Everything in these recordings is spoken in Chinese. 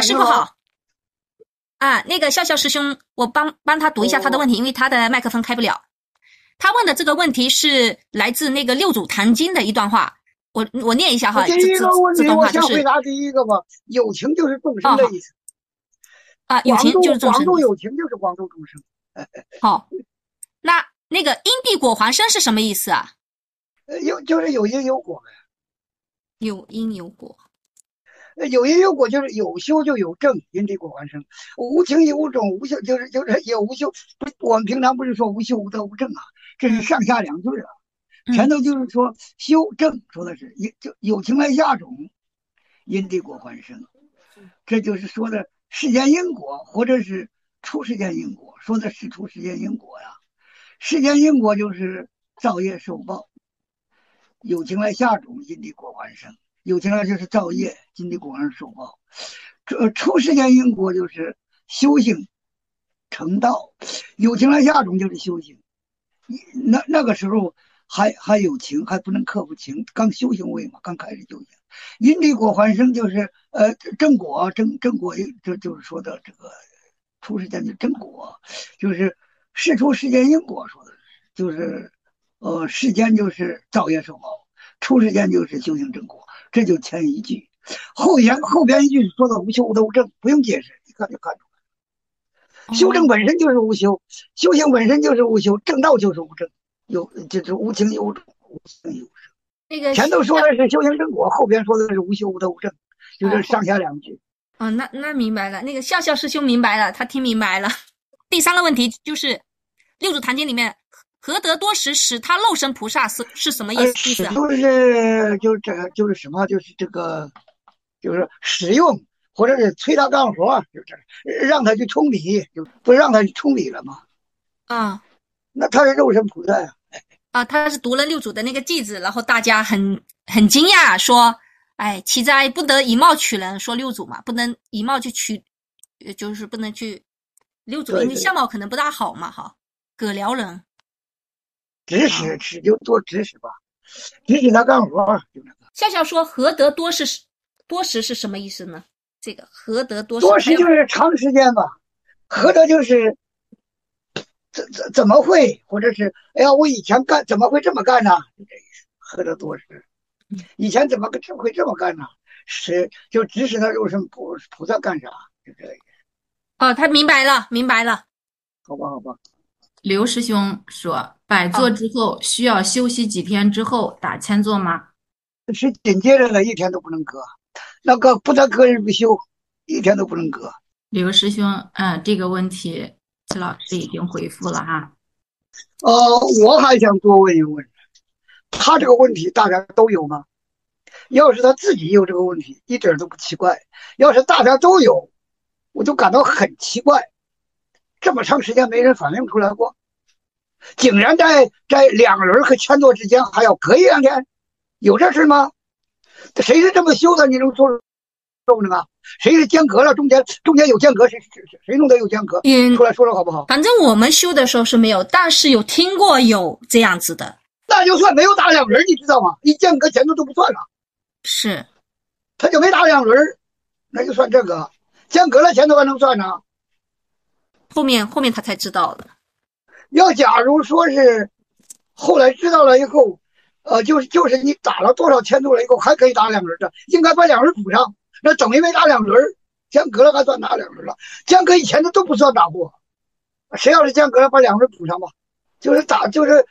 师傅好。啊，那个笑笑师兄，我帮他读一下他的问题，因为他的麦克风开不了。他问的这个问题是来自那个《六祖坛经》的一段话，我念一下哈。 第一个问题，我先回答第一个吧。有情就是众生的意思。 啊，有情就是众生。 广度有情就是广度众生。 好，那个因地果还生是什么意思啊？ 就是有因有果呗。 有因有果。 有因有果就是有修就有正，因地果还生。无情有种，无修就是也无修。我们平常不是说无修无得无正啊，这是上下两句啊。前头就是说修正，说的是有情来下种，因地果还生。这就是说的世间因果，或者是出世间因果，说的是出世间因果呀。世间因果就是造业受报，有情来下种，因地果还生。有情来就是造业，因地果还生受报。出世间因果就是修行成道，有情来下种就是修行。那个时候还有情，还不能克服情，刚修行位嘛，刚开始修行。因地果还生就是正果，正果这就是说的这个出世间的正果，就是事出世间因果，说的就是世间就是造业受报，出世间就是修行正果，这就前一句。后边一句说的无修无得无正，不用解释，一看就看出来。修正本身就是无修，修行本身就是无修，正道就是无正，就是无情有种，无情有生。 那个前头说的是修行正果，后边说的是无修无得无正，就是上下两句。 那明白了。那个笑笑师兄明白了，他听明白了。第三个问题就是六祖坛经里面何得多时使他肉身菩萨是什么意思啊？ 就是什么，就是这个，就是使用或者是催他干活，就是让他去冲礼，就不让他去冲礼了吗？那他是肉身菩萨呀。 他是读了六祖的那个偈子，然后大家很惊讶，说：“哎，奇哉，不得以貌取人。”说六祖嘛，不能以貌去取，就是不能去六祖，因为相貌可能不大好嘛，哈，葛辽人。 指使就多指使吧，指使他干活。 笑笑说：“何得多时是什么意思呢？这个何得多时？ 多时就是长时间吧，何得就是怎么会，或者是哎呀，我以前怎么会这么干呢？就这意思。何得多时，以前怎么会这么干呢？就指使他肉身菩萨干啥？就这意思。 他明白了。 好吧。 刘师兄说，100座之后需要休息几天之后打1000座吗？ 是紧接着的，一天都不能隔。那个不得隔日不休，一天都不能隔。 刘师兄，这个问题齐老师已经回复了哈。 我还想多问一问，他这个问题大家都有吗？要是他自己有这个问题，一点都不奇怪；要是大家都有，我就感到很奇怪。这么长时间没人反映出来过，竟然在2轮和1000座之间还要隔1-2天，有这事吗？谁是这么修的？你能说中啊？谁是间隔了？中间有间隔，谁弄的有间隔？出来说说好不好？ 反正我们修的时候是没有，但是有听过有这样子的。 那就算没有打2轮，你知道吗？一间隔前头都不算了。 是， 他就没打2轮，那就算这个间隔了前头还能算呢。 后面他才知道的。 要假如说是后来知道了以后，就是你打了多少1000座了以后还可以打2轮的，应该把2轮补上。那等于没打2轮，间隔了还算打2轮了，间隔以前的都不算打过。谁要是间隔了，把2轮补上吧。就是打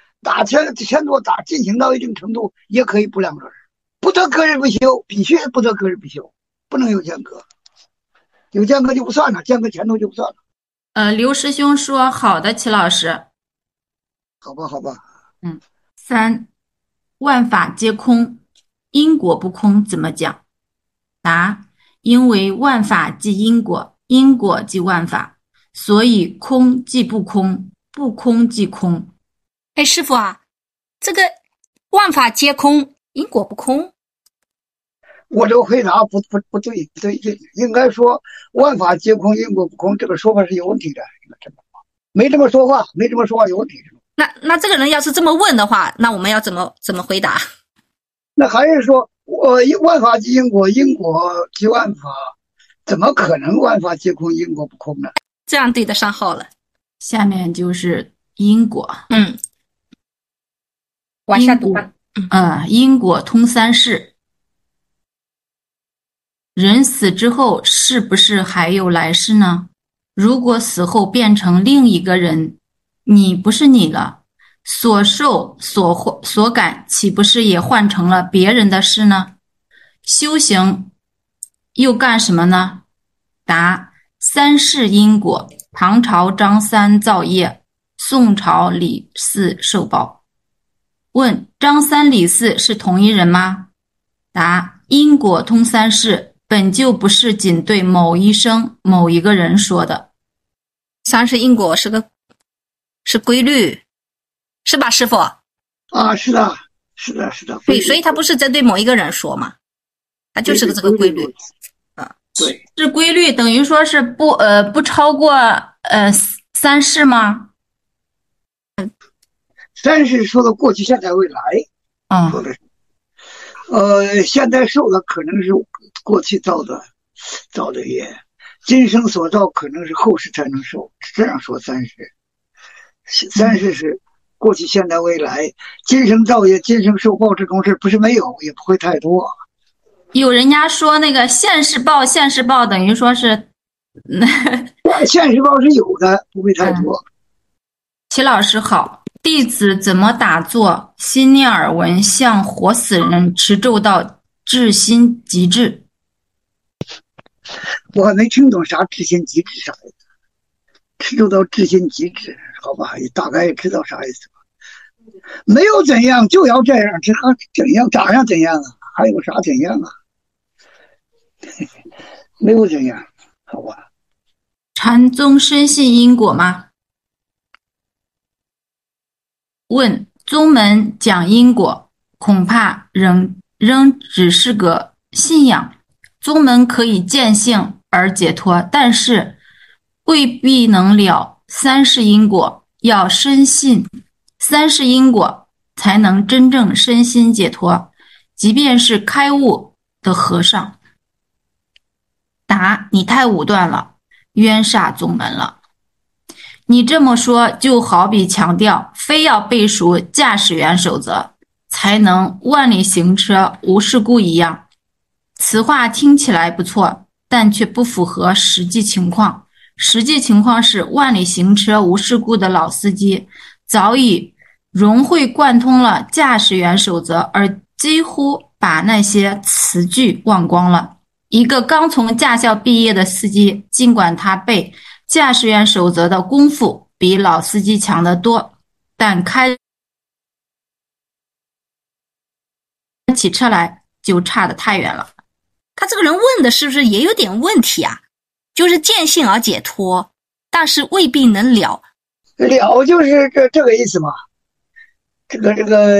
1000座打进行到一定程度，也可以补2轮。不得隔日不休，必须是不得隔日不休，不能有间隔。有间隔就不算了，间隔前头就不算了。 刘师兄说好的，齐老师。 好吧。 3，万法皆空，因果不空怎么讲？答：因为万法即因果，因果即万法，所以空即不空，不空即空。 哎，师父啊，这个万法皆空，因果不空。 我这个回答不对，应该说万法皆空，因果不空，这个说法是有问题的。没这么说话有问题。 那这个人要是这么问的话，那我们要怎么回答？ 那还是说万法即因果，因果即万法， 怎么可能万法皆空，因果不空呢？ 这样对得上号了。 下面就是因果。 往下读吧。 因果通三世。人死之后是不是还有来世呢？如果死后变成另一个人，你不是你了，所受所感岂不是也换成了别人的事呢？修行又干什么呢？答：三世因果。唐朝张三造业，宋朝李四受报。问：张三李四是同一人吗？答：因果通三世本就不是仅对某一生某一个人说的。 三世因果是规律，是吧，师傅？ 啊，是的，是的，是的。 对，所以它不是针对某一个人说嘛，它就是个这个规律。 对， 是规律，等于说是不超过三世吗？ 三世说的过去、现在、未来。说的是，现在受的可能是过去造的业，今生所造可能是后世才能受，这样说三世。三世是过去、现在、未来，今生造业、今生受报这种事不是没有，也不会太多。 有人家说那个现世报等于说是现世报是有的，不会太多。 齐老师好，弟子怎么打坐心念耳闻，像活死人持咒到至心极致？ 我还没听懂啥至心极致啥意思，持咒到至心极致，好吧，大概也知道啥意思吧。没有怎样，就要这样，这还怎样咋样怎样啊？还有啥怎样啊？没有怎样，好吧。 禅宗深信因果吗？问：宗门讲因果，恐怕仍只是个信仰。宗门可以见性而解脱，但是未必能了三世因果，要深信三世因果，才能真正身心解脱，即便是开悟的和尚。答：你太武断了，冤煞宗门了。你这么说就好比强调非要背熟驾驶员守则才能万里行车无事故一样。此话听起来不错，但却不符合实际情况。实际情况是万里行车无事故的老司机早已融会贯通了驾驶员守则，而几乎把那些词句忘光了。一个刚从驾校毕业的司机，尽管他背驾驶员守则的功夫比老司机强得多，但开起车来就差得太远了。 他这个人问的是不是也有点问题啊？就是见性而解脱，但是未必能了。 了就是这个意思嘛。这个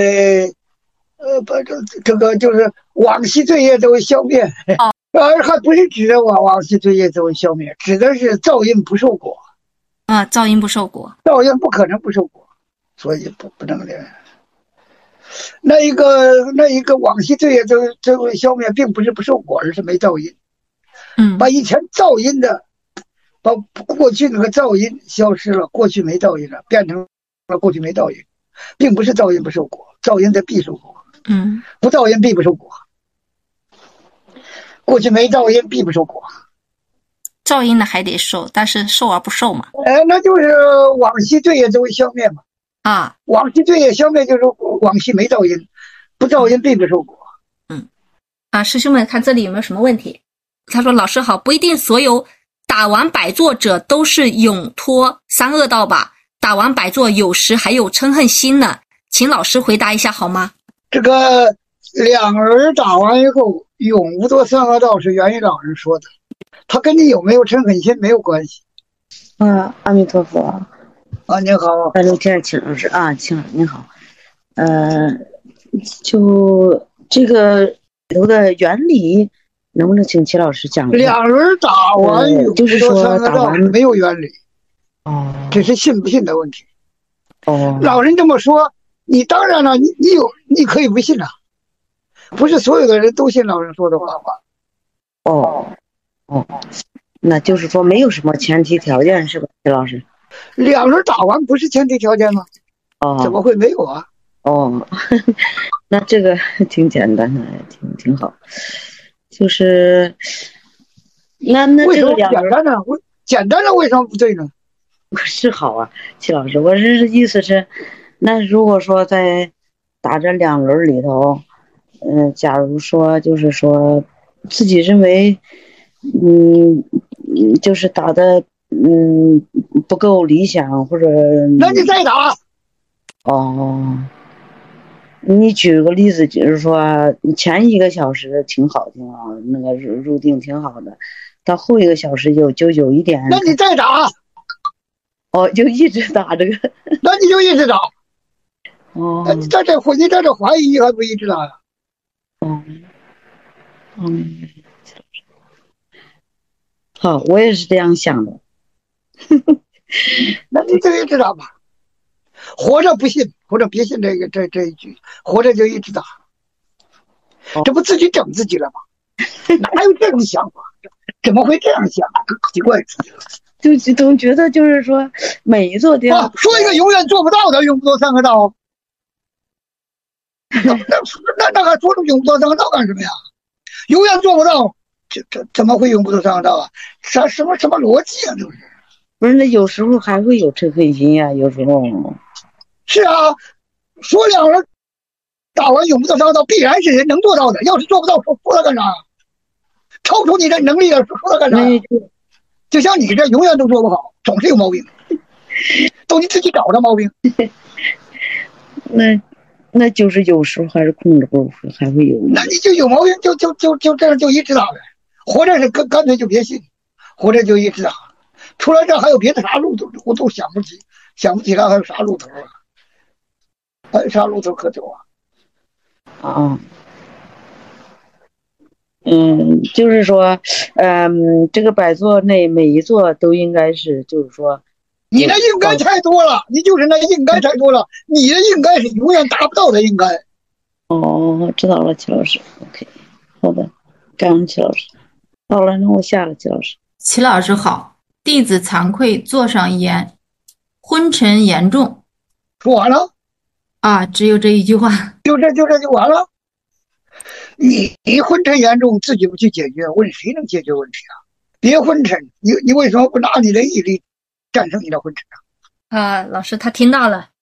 就是往昔罪业都会消灭。还不是指的往昔罪业都会消灭，指的是造因不受果。 造因不受果， 造因不可能不受果，所以不能的。那一个往昔罪业都会消灭，并不是不受果，而是没造因。把以前造因的，把过去那个造因消失了，过去没造因了，变成了过去没造因，并不是造因不受果，造因的必受果。不造因必不受果。过去没造因必不受果， 造因的还得受，但是受而不受嘛。 那就是往昔罪业都会消灭嘛。往昔罪业消灭就是往昔没造因，不造因必不受果。 师兄们看这里有没有什么问题？他说：老师好，不一定所有打完百座者都是永脱三恶道吧？打完百座有时还有嗔恨心呢，请老师回答一下好吗？ 这个两人打完以后永无脱三恶道是元宇老人说的，他跟你有没有嗔恨心没有关系。 阿弥陀佛。 您好。 刘天齐老师请您好。就这个里头的原理能不能请齐老师讲一下？ 两轮打完就是说打完没有原理。这是信不信的问题。老人这么说，你当然了，你可以不信啊，不是所有的人都信老人说的话。 哦，那就是说没有什么前提条件是吧，齐老师？ 两轮打完不是前提条件吗？怎哦么会没有啊？ 哦，那这个挺简单的，挺好。就是那为什么这个两轮简单呢？简单的为什么不对呢？ 是好啊，齐老师，我是意思是，那如果说在打这两轮里头，假如说就是说自己认为，就是打的不够理想，或者那你再打， 哦，你举个例子，就是说前一个小时挺好，那个入定挺好的，到后一个小时就有一点， 那你再打， 哦，就一直打这个， 那你就一直打。 哦， 你在这怀疑还不一直打呀？ 嗯。嗯，好，我也是这样想的。 那你就一直打吧。活着不信，活着别信这一句，活着就一直打，这不自己整自己了吗？哪有这种想法？怎么会这样想？奇怪死了。 就总觉得就是说，每一座雕， 说一个永远做不到的，用不到三个道。那还说永不到三个道干什么呀？永远做不到，这怎么会永不到三个道啊？什么逻辑啊？这是。 不是那有时候还会有嗔恨心呀、有时候， 是啊，说两人打完永不到三个道，必然是人能做到的。要是做不到，说它干啥？超出你的能力了，说它干啥？ 那就就像你这永远都做不好，总是有毛病，都你自己找的毛病。 那就是有时候还是控制不住，还会有。 那你就有毛病，就这样就一直打呗。活着是干脆就别信，活着就一直打。除了这还有别的啥路头，我都想不起来还有啥路头啊？还有啥路头可走啊？ 啊，就是说，这个百座内每一座都应该是，就是说， 你那应该太多了，你就是那应该太多了，你的应该是永远达不到的应该。 哦，知道了，齐老师，OK，好的，感恩齐老师。好了，那我下了，齐老师。 齐老师好，弟子惭愧，座上一言，昏沉严重说完了， 啊，只有这一句话。 就这就完了。你昏沉严重，自己不去解决，问谁能解决问题啊？别昏沉，你为什么不拿你的毅力战胜你的昏沉啊？ 老师他听到了。